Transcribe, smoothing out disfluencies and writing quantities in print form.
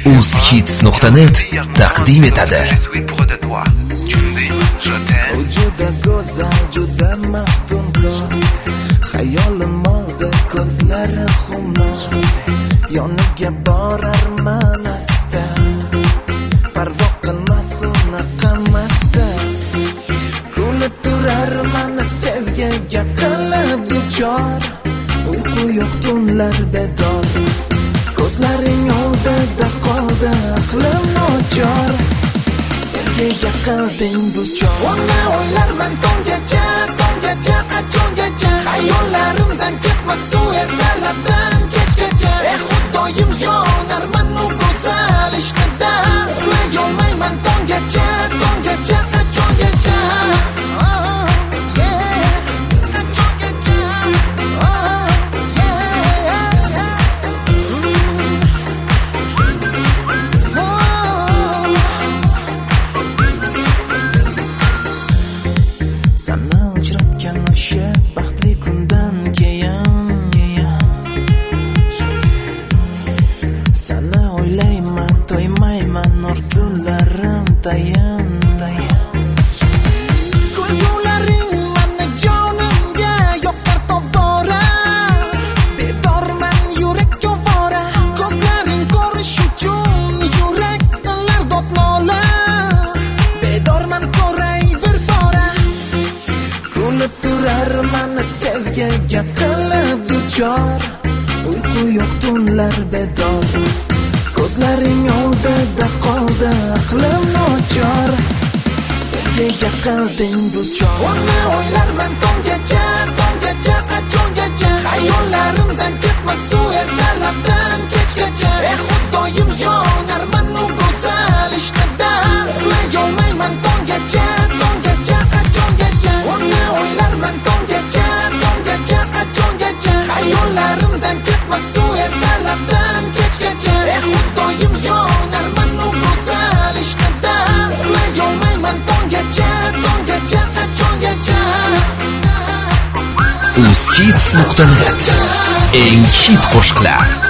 uzhits.net taqdim etadi. Juda go'zal, juda maftunkor, xayolim oldi ko'zlari xumor, yoniga borarman asta, parvo qilmas uni qamasta, kulib turarman sevgiga qilib duchor, uyqu yo'q tunlar bedor, ko'zlaring oldida qoldi aqlim nochor, sevgiga qilding duchor. Uni o'ylarman tonggacha, tonggacha, qachongacha, xayollarimdan ketmas suv ertalabdan kechgacha, xudoyim yonarman u go'zal ishqida, uxlayolmayman tonggacha, tonggacha, qachongacha. Sana uchratgan o'sha baxtli kundan keyin sana o'ylayman, to'ymayman, orzularim tayin. Kulgularing meni jonimga yoqar tobora, bedorman yurakka vora, ko'zlaring ko'rish uchun yurak tilar dodnola, bedorman ko'ray bir bora, kulib turarman sevgiga qilib duchor, uyqu yo'q tunlar bedor, ko'zlaring oldida qoldi aqlim nochor, sevgiga qilding duchor. Uni o'ylarman tonggacha, tonggacha, qachongacha, xayollarimdan ketmas suv ertalabdan kechgacha, xudoyim yonarman u go'zal ishqida, uxlayolmayman tonggacha, tonggacha, qachongacha. Uni o'ylarman tonggacha, tonggacha, qachongacha, xayollarimdan ketmas suv ertalabdan kechgacha, xudoyim yonarman u go'zal ishqida, uxlayolmayman tonggacha, tonggacha, qachongacha. uzhits.net eng hit qo'shiqlar.